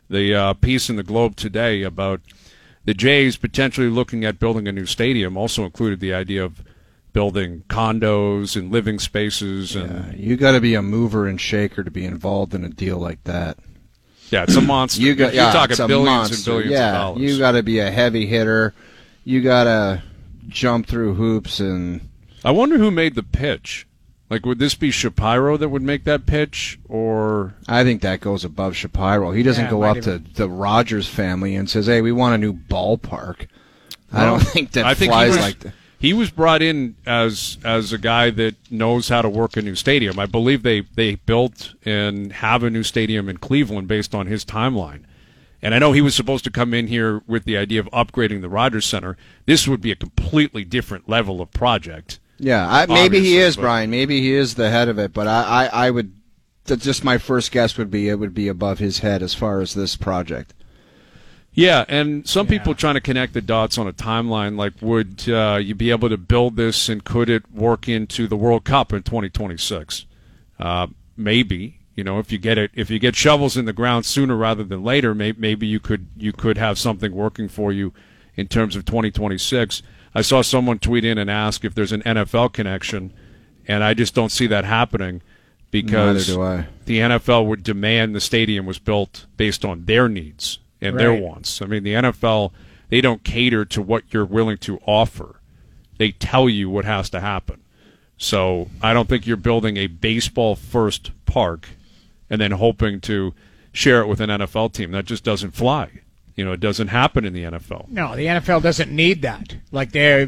the piece in the Globe today about the Jays potentially looking at building a new stadium also included the idea of building condos and living spaces. And you got to be a mover and shaker to be involved in a deal like that. Yeah, it's a monster. You're talking billions and billions of dollars. You got to be a heavy hitter. You got to jump through hoops. And I wonder who made the pitch. Like, would this be Shapiro that would make that pitch, or? I think that goes above Shapiro. He doesn't go up to the Rogers family and says, "Hey, we want a new ballpark." I don't think that flies like that. He was brought in as a guy that knows how to work a new stadium. I believe they built and have a new stadium in Cleveland based on his timeline. And I know he was supposed to come in here with the idea of upgrading the Rogers Center. This would be a completely different level of project. Yeah, maybe he is, Brian. Maybe he is the head of it. But I would just my first guess would be it would be above his head as far as this project. Yeah, and some people trying to connect the dots on a timeline, like would you be able to build this and could it work into the World Cup in 2026? Maybe, if you get shovels in the ground sooner rather than later, maybe you could have something working for you in terms of 2026. I saw someone tweet in and ask if there's an NFL connection, and I just don't see that happening because the NFL would demand the stadium was built based on their needs and their wants. I mean, the NFL, they don't cater to what you're willing to offer. They tell you what has to happen. So I don't think you're building a baseball-first park and then hoping to share it with an NFL team. That just doesn't fly. It doesn't happen in the NFL. No, the NFL doesn't need that. Like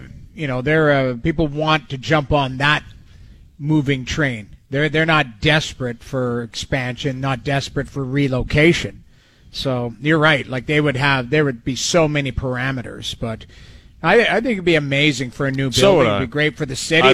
people want to jump on that moving train. They're not desperate for expansion, not desperate for relocation. So you're right. Like there would be so many parameters, but I think it'd be amazing for a new building. It'd be great for the city,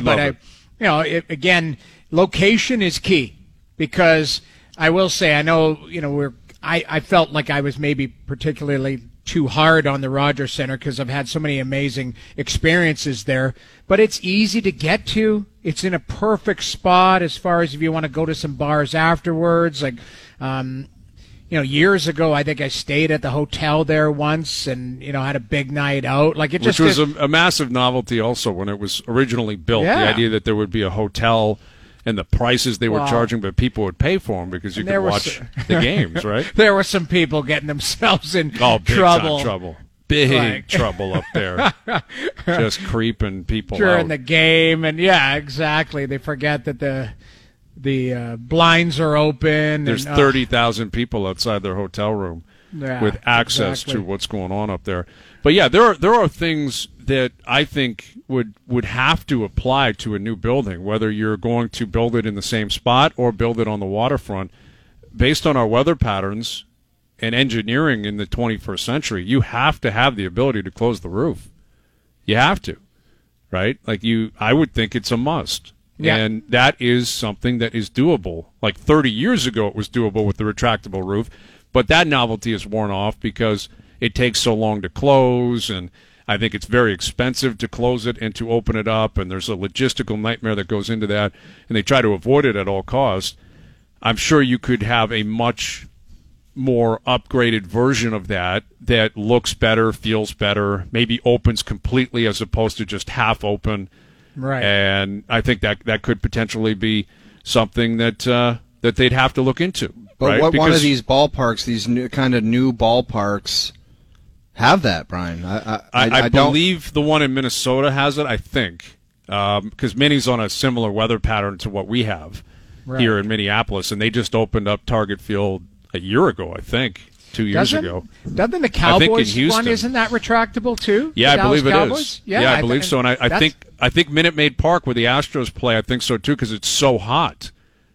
again, location is key because I will say I know I felt like I was maybe particularly too hard on the Rogers Center because I've had so many amazing experiences there. But it's easy to get to. It's in a perfect spot as far as if you want to go to some bars afterwards. Like, years ago, I think I stayed at the hotel there once and, had a big night out. Like it Which was a massive novelty also when it was originally built. Yeah. The idea that there would be a hotel and the prices they were charging, but people would pay for them because you could watch the games, right? There were some people getting themselves in big trouble. Trouble. Big trouble up there. Just creeping people during out. the game. And, yeah, exactly. They forget that the blinds are open. There's 30,000 people outside their hotel room with access to what's going on up there. But, yeah, there are things that I think would have to apply to a new building, whether you're going to build it in the same spot or build it on the waterfront. Based on our weather patterns and engineering in the 21st century, you have to have the ability to close the roof. You have to, right? I would think it's a must. Yeah. And that is something that is doable. Like 30 years ago it was doable with the retractable roof, but that novelty is worn off because it takes so long to close, and I think it's very expensive to close it and to open it up, and there's a logistical nightmare that goes into that, and they try to avoid it at all costs. I'm sure you could have a much more upgraded version of that looks better, feels better, maybe opens completely as opposed to just half open. Right. And I think that could potentially be something that they'd have to look into. But what one of these ballparks, these new ballparks, have that, Brian? I believe the one in Minnesota has it, I think, because Minnie's on a similar weather pattern to what we have here in Minneapolis, and they just opened up Target Field a year ago, I think, 2 years ago. Doesn't the Cowboys one, isn't that retractable too? Yeah, I believe Cowboys? It is. Yeah, I believe so, and I think Minute Maid Park where the Astros play, I think so too, because it's so hot.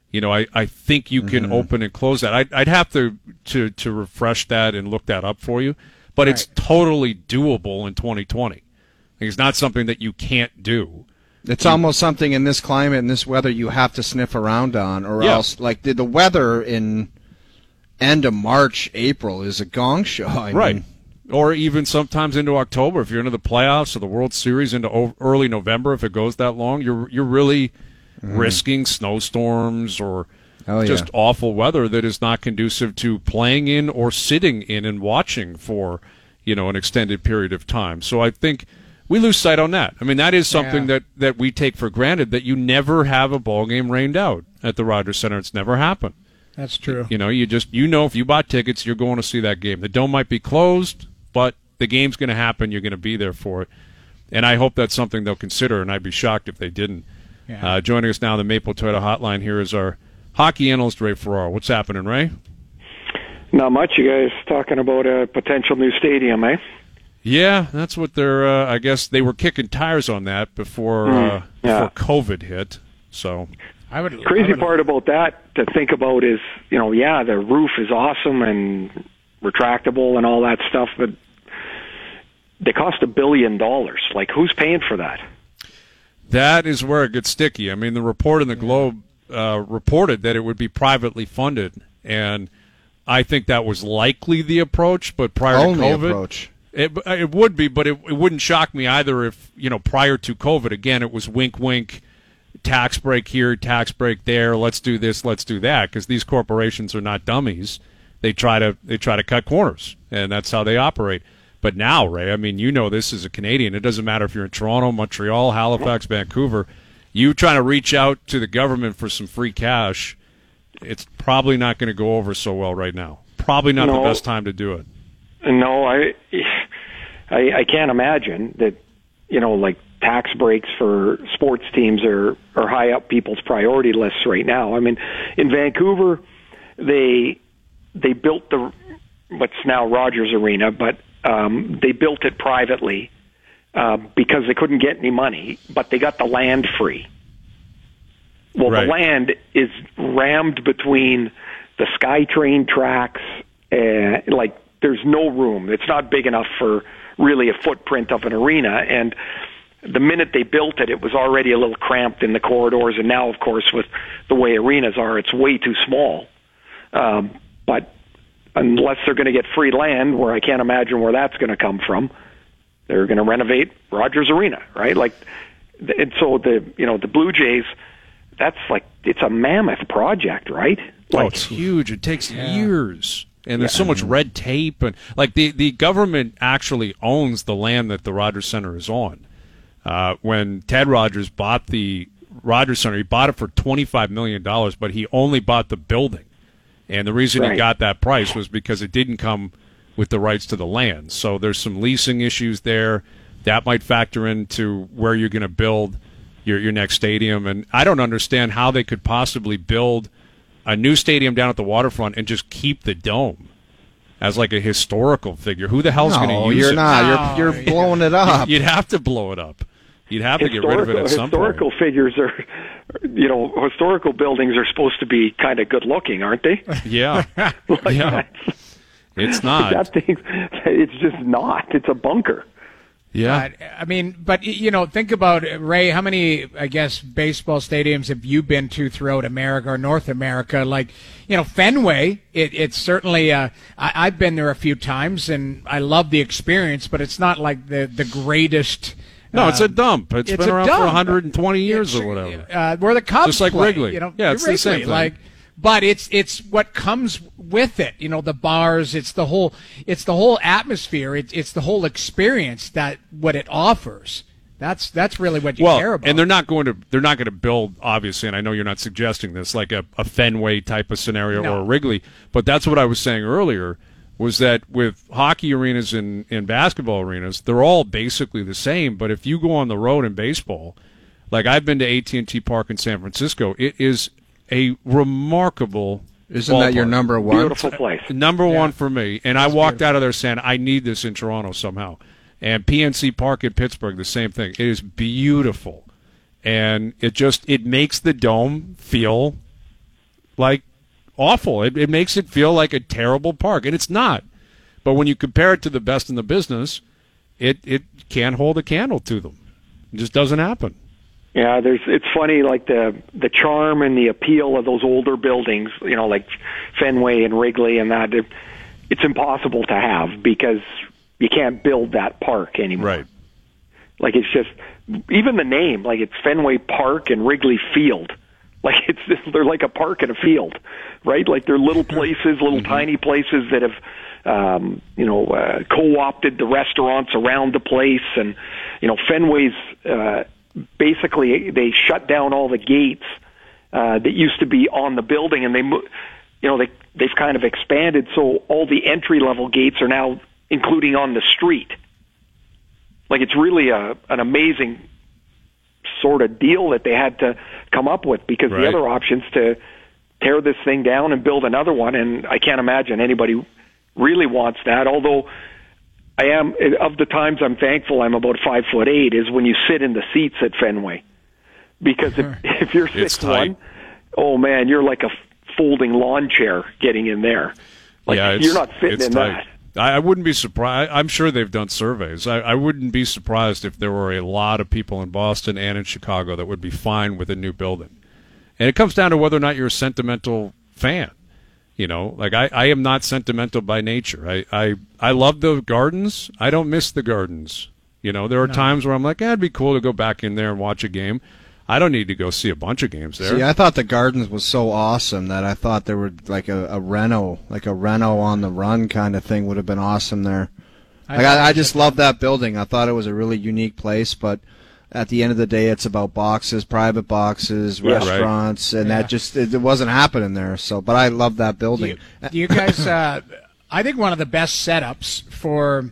I think you can open and close that. I'd have to refresh that and look that up for you. But it's totally doable in 2020. It's not something that you can't do. It's almost something in this climate and this weather you have to sniff around on, or else, like the weather in end of March, April is a gong show. I mean, or even sometimes into October if you're into the playoffs or the World Series into early November. If it goes that long, you're really risking snowstorms or just awful weather that is not conducive to playing in or sitting in and watching for, an extended period of time. So I think we lose sight on that. I mean, that is something that we take for granted, that you never have a ball game rained out at the Rogers Center. It's never happened. That's true. If you bought tickets, you're going to see that game. The dome might be closed, but the game's going to happen. You're going to be there for it. And I hope that's something they'll consider, and I'd be shocked if they didn't. Yeah. Joining us now on the Maple Toyota Hotline here is our hockey analyst, Ray Ferraro. What's happening, Ray? Not much. You guys talking about a potential new stadium, eh? Yeah, that's what they're. I guess they were kicking tires on that before COVID hit. So, crazy part about that to think about is, the roof is awesome and retractable and all that stuff, but they cost $1 billion. Like, who's paying for that? That is where it gets sticky. I mean, the report in the Globe reported that it would be privately funded, and I think that was likely the approach. But prior to COVID, it would be, but it wouldn't shock me either if, prior to COVID, again, it was wink, wink, tax break here, tax break there. Let's do this, let's do that, because these corporations are not dummies. They try to cut corners, and that's how they operate. But now, Ray, I mean, this as a Canadian. It doesn't matter if you're in Toronto, Montreal, Halifax, Vancouver. You trying to reach out to the government for some free cash, it's probably not going to go over so well right now. Probably not the best time to do it. No, I can't imagine that, like tax breaks for sports teams are high up people's priority lists right now. I mean, in Vancouver, they built what's now Rogers Arena, but they built it privately because they couldn't get any money, but they got the land free. Well, The land is rammed between the SkyTrain tracks, like there's no room. It's not big enough for really a footprint of an arena, and the minute they built it, it was already a little cramped in the corridors, and now, of course, with the way arenas are, it's way too small. But unless they're going to get free land, where I can't imagine where that's going to come from, they're going to renovate Rogers Arena, right? Like, and so the Blue Jays, that's like, it's a mammoth project, right? Like, it's huge. It takes years, and there's so much red tape, and like the government actually owns the land that the Rogers Center is on. When Ted Rogers bought the Rogers Center, he bought it for $25 million, but he only bought the building. And the reason he got that price was because it didn't come with the rights to the land. So there's some leasing issues there. That might factor into where you're going to build your next stadium. And I don't understand how they could possibly build a new stadium down at the waterfront and just keep the dome as like a historical figure. Who the hell's going to use it? You're not. You're blowing it up. You'd have to blow it up. You'd have to get rid of it at some point. Historical figures are, historical buildings are supposed to be kind of good looking, aren't they? Yeah. It's not. That thing, it's just not. It's a bunker. Yeah. But think about, Ray, how many, I guess, baseball stadiums have you been to throughout America or North America? Like, Fenway, it's certainly, I've been there a few times, and I love the experience, but it's not like the greatest. No, it's a dump. It's been around for 120 years or whatever. Where the Cubs just like play, Wrigley. Yeah, it's the same thing. But it's what comes with it. The bars. It's the whole atmosphere. It's the whole experience that what it offers. That's really what you care about. And they're not going to build, obviously. And I know you're not suggesting this like a Fenway type of scenario or a Wrigley. But that's what I was saying earlier. Was that with hockey arenas and basketball arenas, they're all basically the same. But if you go on the road in baseball, like I've been to AT&T Park in San Francisco, it is a remarkable Isn't ballpark. That your number one? Beautiful place. Number one for me. And I walked out of there saying, I need this in Toronto somehow. And PNC Park in Pittsburgh, the same thing. It is beautiful. And it makes the dome feel like awful. It makes it feel like a terrible park, and it's not. But when you compare it to the best in the business, it can't hold a candle to them. It just doesn't happen. Yeah, it's funny, like the charm and the appeal of those older buildings, like Fenway and Wrigley and that. It's impossible to have because you can't build that park anymore. Right. Like it's just even the name, like it's Fenway Park and Wrigley Field. Like they're like a park and a field, right? Like they're little places, little tiny places that have, co-opted the restaurants around the place. And, Fenway's, basically they shut down all the gates, that used to be on the building, and they've kind of expanded. So all the entry level gates are now including on the street. Like it's really an amazing sort of deal that they had to come up with, because the other option's to tear this thing down and build another one, and I can't imagine anybody really wants that. Although I am, of the times I'm thankful I'm about 5'8", is when you sit in the seats at Fenway, because if you're 6'1", oh man, you're like a folding lawn chair getting in there. Like you're not fitting in tight. that. I wouldn't be surprised. I'm sure they've done surveys. I wouldn't be surprised if there were a lot of people in Boston and in Chicago that would be fine with a new building. And it comes down to whether or not you're a sentimental fan. Like I am not sentimental by nature. I love the Gardens. I don't miss the Gardens. There are times where I'm like, it'd be cool to go back in there and watch a game. I don't need to go see a bunch of games there. See, I thought the Gardens was so awesome that I thought there would like a Reno on the run kind of thing would have been awesome there. I just love that building. I thought it was a really unique place, but at the end of the day, it's about boxes, private boxes, restaurants, and that just it wasn't happening there. So, but I love that building. Do you guys? I think one of the best setups for,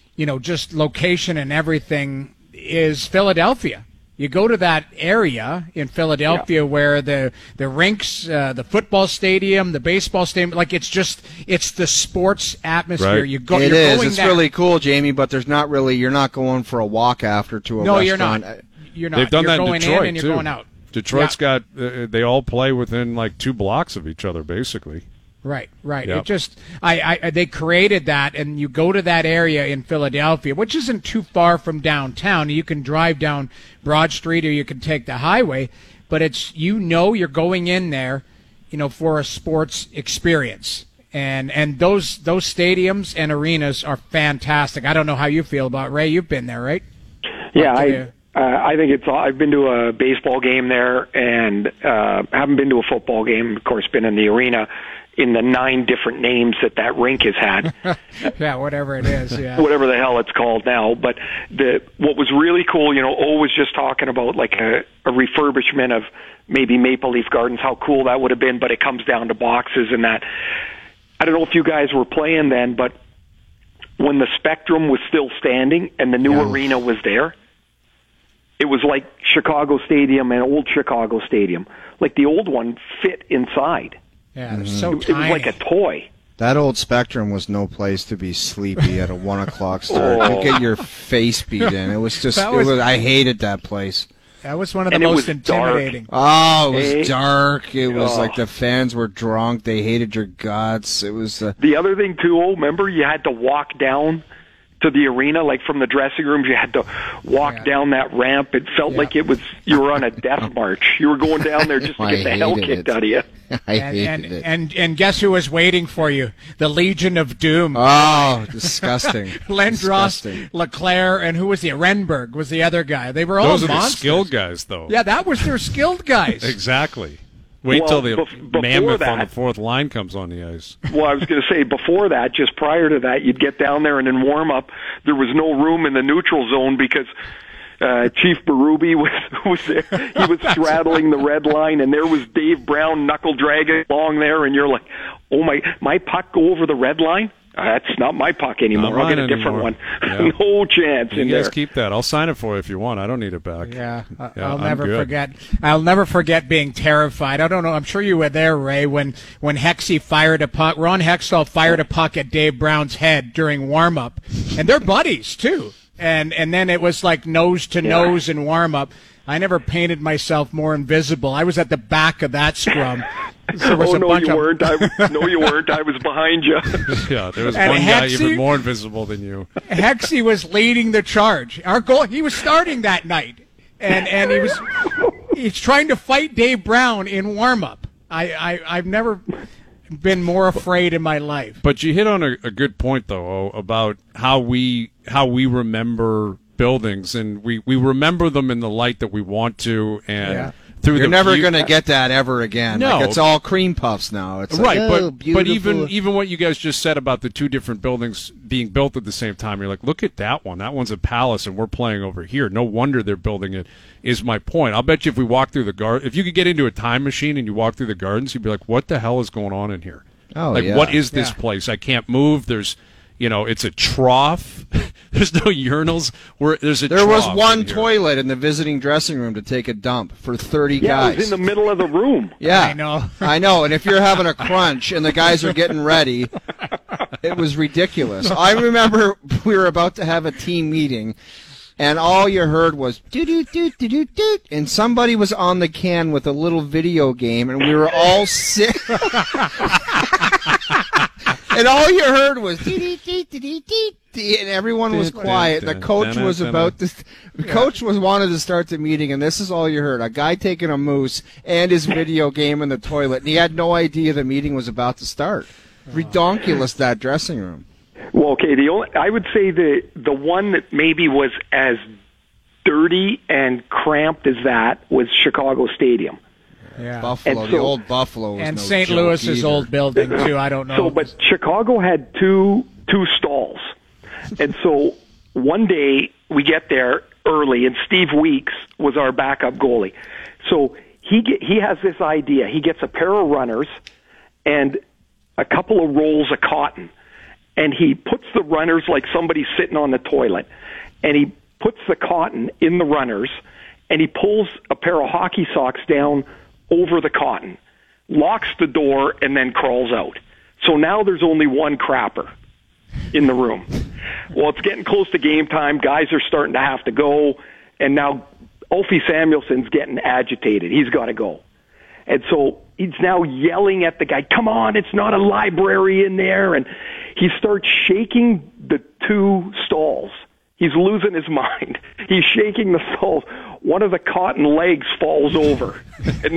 just location and everything is Philadelphia. You go to that area in Philadelphia where the rinks, the football stadium, the baseball stadium, like it's the sports atmosphere. Right. It's really cool, Jamie, but there's not really, you're not going for a walk after to a restaurant. No, you're not. They've done that in Detroit, and you're too. going out. Detroit's got, they all play within like 2 blocks of each other, basically. Right. Yep. It just, they created that, and you go to that area in Philadelphia, which isn't too far from downtown. You can drive down Broad Street or you can take the highway, but it's, you're going in there, for a sports experience. And those stadiums and arenas are fantastic. I don't know how you feel about it. Ray, you've been there, right? Yeah, I think I've been to a baseball game there, and haven't been to a football game. Of course, been in the arena in the 9 different names that rink has had. Yeah, whatever it is, yeah. Whatever the hell it's called now. But what was really cool, O was just talking about like a refurbishment of maybe Maple Leaf Gardens, how cool that would have been, but it comes down to boxes and that. I don't know if you guys were playing then, but when the Spectrum was still standing and the new arena was there, it was like Chicago Stadium and old Chicago Stadium. Like the old one fit inside. Yeah, they're so tiny. It was like a toy. That old Spectrum was no place to be sleepy at a 1 o'clock start. You get your face beat in. It was just, I hated that place. That was one of the most intimidating. Dark. Oh, it was dark. It was like the fans were drunk. They hated your guts. It was the other thing too. Remember, you had to walk down to the arena, like from the dressing rooms. You had to walk down that ramp. It felt like you were on a death march. You were going down there just to get the hell kicked out of you. I hated it. And guess who was waiting for you? The Legion of Doom. Oh, disgusting. Lindros, Leclerc, and who was the Renberg was the other guy. They were all monsters. Those are the skilled guys, though. Yeah, that was their skilled guys. Exactly. Wait till the mammoth on the fourth line comes on the ice. Well, I was going to say, before that, just prior to that, you'd get down there and in warm-up, there was no room in the neutral zone because Chief Berube was there. He was straddling the red line, and there was Dave Brown knuckle dragging along there, and you're like, oh, my puck go over the red line? That's not my puck anymore. I'll get a different one. Yeah. No chance in there. You guys keep that. I'll sign it for you if you want. I don't need it back. Yeah, I'll never forget. I'll never forget being terrified. I don't know. I'm sure you were there, Ray, when Hexie fired a puck. Ron Hextall fired a puck at Dave Brown's head during warm-up. And they're buddies, too. And then it was like nose to nose in warm-up. I never painted myself more invisible. I was at the back of that scrum. You weren't. No, you weren't. I was behind you. Yeah, there was one guy even more invisible than you. Hexie was leading the charge. Our goal. He was starting that night, and he's trying to fight Dave Brown in warm up. I've never been more afraid in my life. But you hit on a good point though about how we remember buildings, and we remember them in the light that we want to, and You're never going to get that ever again. No. Like, it's all cream puffs now. It's right, like, but even what you guys just said about the two different buildings being built at the same time, you're like, look at that one. That one's a palace, and we're playing over here. No wonder they're building it. Is my point. I'll bet you if we walk through the garden, if you could get into a time machine and you walk through the gardens, you'd be like, what the hell is going on in here? Oh, like, yeah. what is this place? I can't move. There's, it's a trough. There's no urinals. There was one toilet in the visiting dressing room to take a dump for 30 guys. It was in the middle of the room. Yeah, I know. And if you're having a crunch and the guys are getting ready, it was ridiculous. I remember we were about to have a team meeting, and all you heard was doot, and somebody was on the can with a little video game, and we were all sick. And all you heard was and everyone was quiet. The coach was wanted to start the meeting, and this is all you heard: a guy taking a moose and his video game in the toilet, and he had no idea the meeting was about to start. Redonkulous, that dressing room. Well, okay, I would say the one that maybe was as dirty and cramped as that was Chicago Stadium. Yeah. Buffalo, the old Buffalo was and no St. joke Louis's either. old building too. I don't know. So, but Chicago had two stalls, and so one day we get there early, and Steve Weeks was our backup goalie. So he has this idea. He gets a pair of runners and a couple of rolls of cotton, and he puts the runners like somebody's sitting on the toilet, and he puts the cotton in the runners, and he pulls a pair of hockey socks down over the cotton, locks the door, and then crawls out. So now there's only one crapper in the room. Well, it's getting close to game time. Guys are starting to have to go, and now Ulfie Samuelson's getting agitated. He's got to go. And so he's now yelling at the guy, come on, it's not a library in there. And he starts shaking the two stalls. He's losing his mind. He's shaking the stalls. One of the cotton legs falls over. And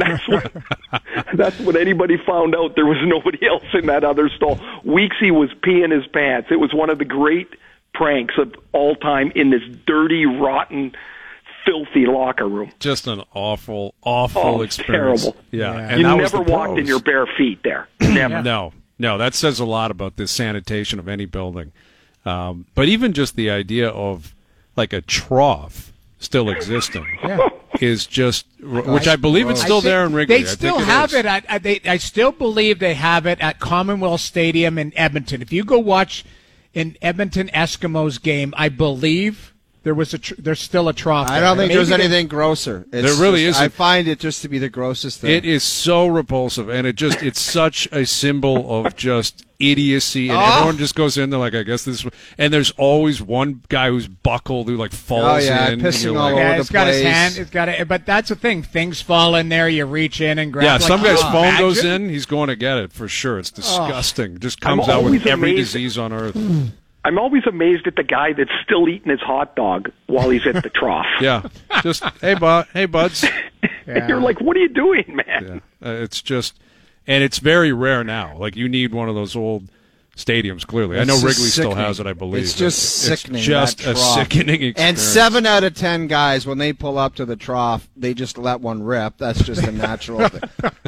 that's when anybody found out there was nobody else in that other stall. Weeksy was peeing his pants. It was one of the great pranks of all time in this dirty, rotten, filthy locker room. Just an awful experience. Terrible. Yeah. And you that never was the walked in your bare feet there. Never. No, that says a lot about the sanitation of any building. But even just the idea of like a trough still existing is just, which I believe it's still there in Wrigley. They still have it I still believe they have it at Commonwealth Stadium in Edmonton. If you go watch an Edmonton Eskimos game, I believe there's still a trough there. I don't think there's anything grosser. There really isn't. I find it just to be the grossest thing. It is so repulsive, and it's such a symbol of just idiocy, and everyone just goes in there like, I guess this, and there's always one guy who's buckled who like falls in. Pissing all over the place. It's got his hand. It's got it, but that's the thing. Things fall in there. You reach in and grab. Yeah, like, some guy's phone imagine? goes in. He's going to get it for sure. It's disgusting. Just comes out with every disease on earth. I'm always amazed at the guy that's still eating his hot dog while he's at the trough. Yeah, just hey buds. And you're like, what are you doing, man? Yeah. It's just, and it's very rare now. Like you need one of those old stadiums. Clearly, I know Wrigley still has it. I believe it's just sickening. It's just a sickening experience. And 7 out of 10 guys, when they pull up to the trough, they just let one rip. That's just a natural thing.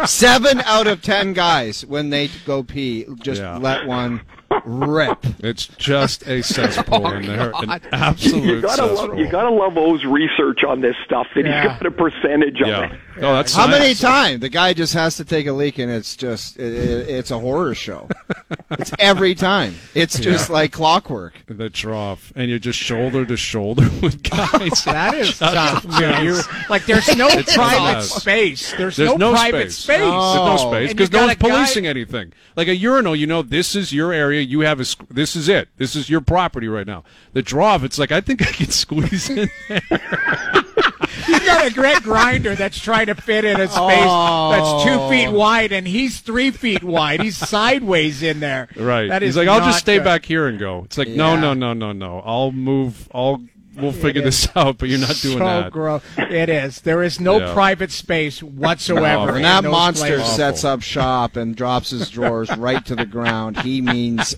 7 out of 10 guys, when they go pee, just let one rip. It's just a cesspool in there, an absolute cesspool. You gotta love O's research on this stuff, and he's got a percentage of it. Oh, that's how many times the guy just has to take a leak, and it's just it's a horror show. It's every time. It's just like clockwork. The trough, and you're just shoulder to shoulder with guys. That is tough. Like there's no private space. There's no private space. There's no space because no one's policing anything. Like a urinal, this is your area. You have this is it. This is your property right now. The trough, it's like I think I can squeeze in there. You've got a great grinder that's trying to fit in a space that's 2 feet wide, and he's 3 feet wide. He's sideways in there. Right. He's like, I'll just stay back here and go. It's like, no. I'll move. We'll figure this out, but you're not doing that. So gross. It is. There is no private space whatsoever. When that monster sets up shop and drops his drawers right to the ground, he means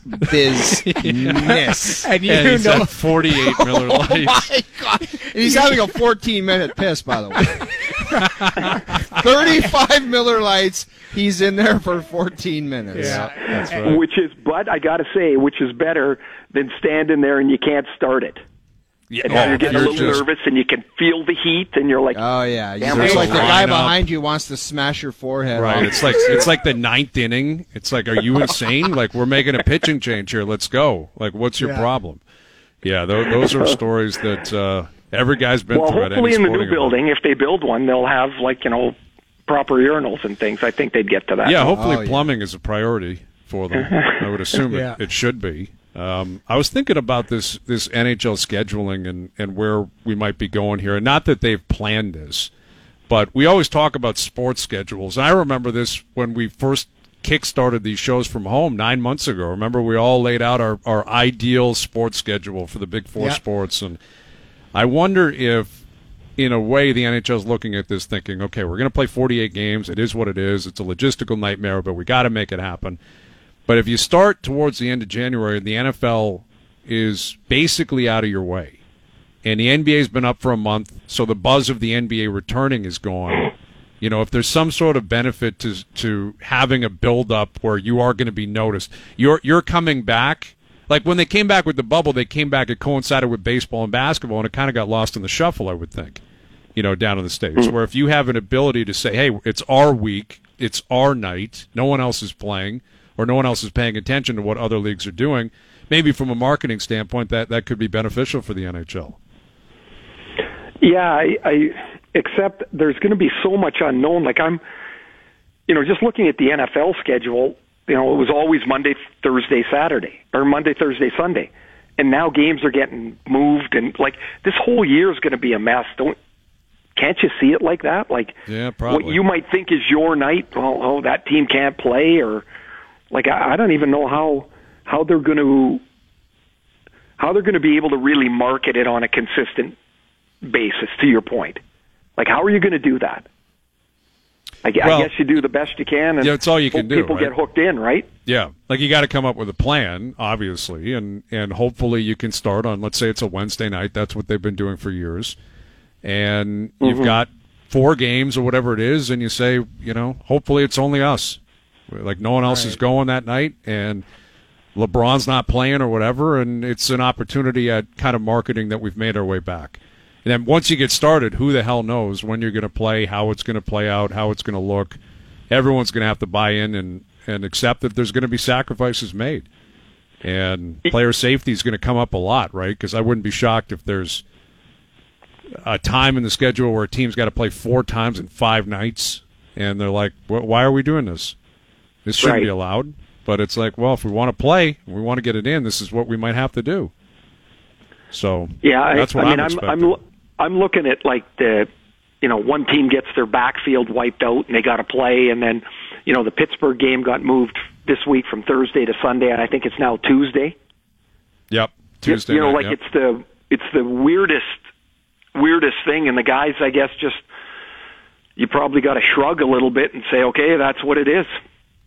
business. And he's at 48 Miller Lights. My God. And he's having a 14-minute piss, by the way. 35 Miller Lights. He's in there for 14 minutes. Yeah, that's right. But I got to say, which is better than standing there and you can't start it. Yeah, And you're getting a little nervous, and you can feel the heat, and you're like, oh yeah, damn, it's like the guy line up. behind you wants to smash your forehead. Right. off. It's like the ninth inning. It's like, are you insane? Like, we're making a pitching change here. Let's go. Like, what's your problem? Yeah, those are stories that every guy's been through. Hopefully in the new building, if they build one, they'll have proper urinals and things. I think they'd get to that. Yeah, hopefully plumbing is a priority for them. I would assume it should be. I was thinking about this NHL scheduling and where we might be going here. And not that they've planned this, but we always talk about sports schedules. And I remember this when we first kick-started these shows from home 9 months ago. Remember, we all laid out our ideal sports schedule for the Big Four sports. And I wonder if, in a way, the NHL is looking at this thinking, okay, we're going to play 48 games. It is what it is. It's a logistical nightmare, but we got to make it happen. But if you start towards the end of January, the NFL is basically out of your way. And the NBA's been up for a month, so the buzz of the NBA returning is gone. If there's some sort of benefit to having a build-up where you are going to be noticed, you're coming back. Like when they came back with the bubble, they came back, it coincided with baseball and basketball, and it kind of got lost in the shuffle, I would think, down in the States. Where if you have an ability to say, hey, it's our week, it's our night, no one else is playing, or no one else is paying attention to what other leagues are doing, maybe from a marketing standpoint, that could be beneficial for the NHL. Yeah, I except there's going to be so much unknown. Like I'm, just looking at the NFL schedule, it was always Monday, Thursday, Saturday, or Monday, Thursday, Sunday. And now games are getting moved, and like this whole year is going to be a mess. Can't you see it like that? Like, yeah, probably. What you might think is your night, that team can't play, or like I don't even know how they're going to be able to really market it on a consistent basis. To your point, like how are you going to do that? I guess you do the best you can, and it's all you can do. People get hooked in, right? Yeah, like you got to come up with a plan, obviously, and hopefully you can start on. Let's say it's a Wednesday night. That's what they've been doing for years, and you've got 4 games or whatever it is, and you say, hopefully it's only us. Like no one else is going that night, and LeBron's not playing or whatever, and it's an opportunity at kind of marketing that we've made our way back. And then once you get started, who the hell knows when you're going to play, how it's going to play out, how it's going to look. Everyone's going to have to buy in and accept that there's going to be sacrifices made. And player safety is going to come up a lot, right? Because I wouldn't be shocked if there's a time in the schedule where a team's got to play 4 times in 5 nights, and they're like, why are we doing this? This shouldn't be allowed. But it's like, well, if we want to play, we want to get it in, this is what we might have to do. So that's what I'm expecting. I'm looking at like one team gets their backfield wiped out and they got to play, and then the Pittsburgh game got moved this week from Thursday to Sunday, and I think it's now Tuesday. Yep, Tuesday. It's the weirdest thing, and the guys, I guess, just you probably got to shrug a little bit and say, okay, that's what it is.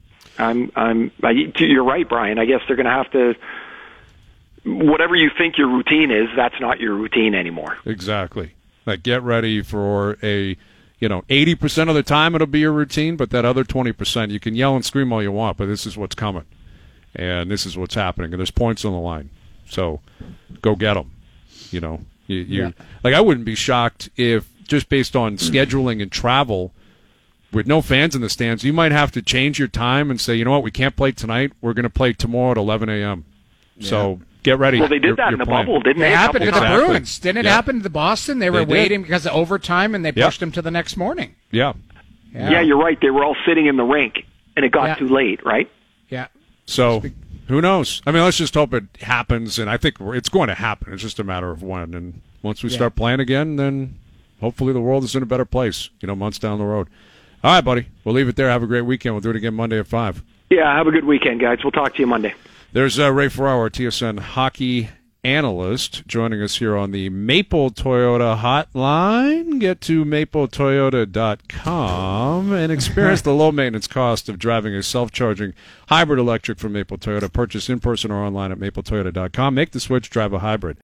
You're right, Brian. I guess they're going to have to. Whatever you think your routine is, that's not your routine anymore. Exactly. Like get ready for 80% of the time it'll be your routine, but that other 20%, you can yell and scream all you want, but this is what's coming, and this is what's happening, and there's points on the line. So go get them. Like I wouldn't be shocked if just based on scheduling and travel, with no fans in the stands, you might have to change your time and say, you know what, we can't play tonight. We're going to play tomorrow at 11 a.m. Yeah. So get ready. Well, they did that in the bubble, didn't they? It happened to the Bruins. Didn't it happen to Boston? They were waiting because of overtime, and they pushed them to the next morning. Yeah, you're right. They were all sitting in the rink, and it got too late, right? Yeah. So who knows? I mean, let's just hope it happens, and I think it's going to happen. It's just a matter of when. And once we start playing again, then hopefully the world is in a better place, months down the road. All right, buddy. We'll leave it there. Have a great weekend. We'll do it again Monday at 5. Yeah, have a good weekend, guys. We'll talk to you Monday. There's Ray Ferraro, our TSN hockey analyst, joining us here on the Maple Toyota hotline. Get to mapletoyota.com and experience the low-maintenance cost of driving a self-charging hybrid electric from Maple Toyota. Purchase in person or online at mapletoyota.com. Make the switch, drive a hybrid.